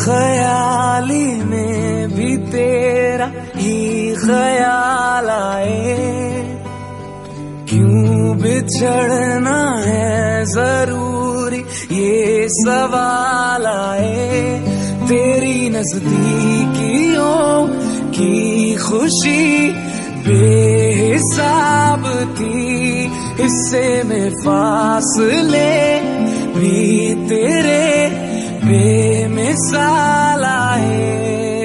ख्याली में भी तेरा ही ख्याल आए, क्यों बिछड़ना है जरूरी ये सवाल आए। तेरी नजदीकियों की खुशी बेहिसाब थी, हिस्से में फासले भी तेरे बेमिसाल आए।